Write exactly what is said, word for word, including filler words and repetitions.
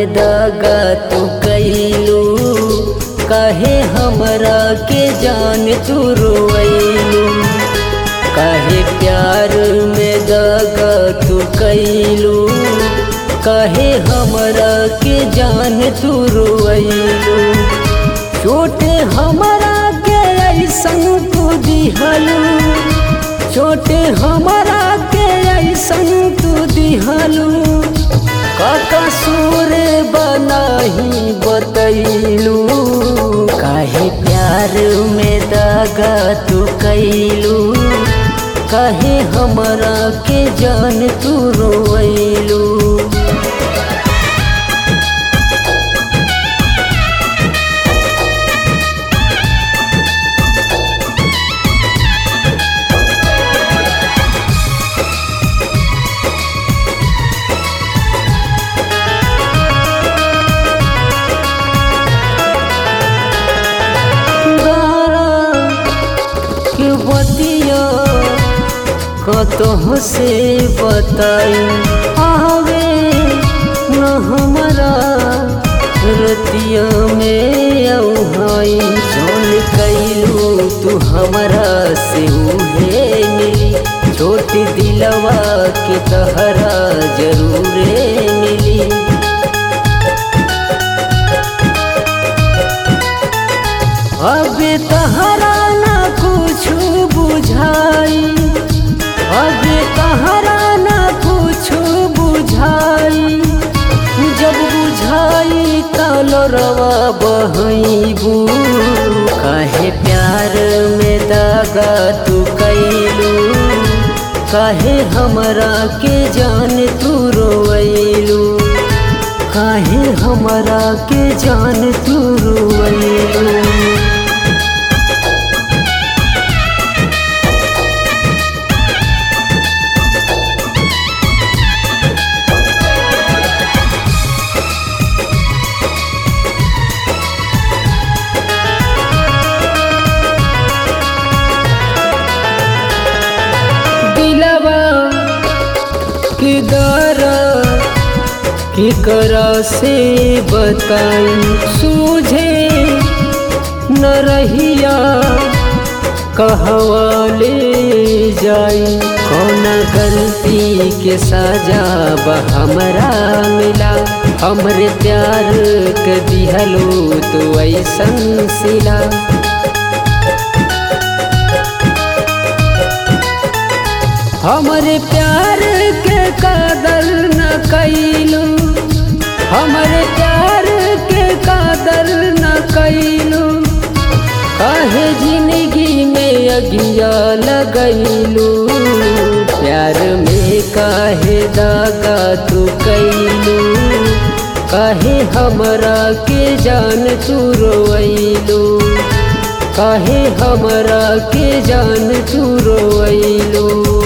में दगा तू कैलू, काहे हमरा के जान तू रोइलू। काहे प्यार में दगा तू कैलू, काहे हमरा के जान तू रोइलू। चोट हमरा के ऐसन तू दिहलू, चोट हमरा के ऐसन तू दिहलू। का कसूर बनाही बतैलू, काहे प्यार में दगा तू कैलू, काहे हमरा के जान तू रोइलू। कतों से बताई आवे न हमरा रतिया में औहाई। जौन कैलू तू हमरा से उहे मिली, छोट दिलवा के तहरा जरूरे मिली। अब तहरा ना कुछ बुझाई, अब तहरा ना कुछ बुझाई। जब बुझाई तलरवा बहबू, काहे प्यार में दगा तू कैलू, काहे हमरा के जान तू रोइलू। काहे हमरा के जान तू रोइलू। कि दरा कि करा से बताई, सूझे न रहिया कहवा ले जाई। कौन गलती के सजा बा हमरा मिला, हमरे प्यार के दिहलो तो ऐसन सिला। हमरे प्यार के कदर न कैलू, हमरे प्यार के कदर न कैलू। काहे जिंदगी में अगिया लगैलू, प्यार में काहे दगा तू कैलू। काहे हमरा के जान तू रोइलू, काहे हमरा के जान तू रोइलू।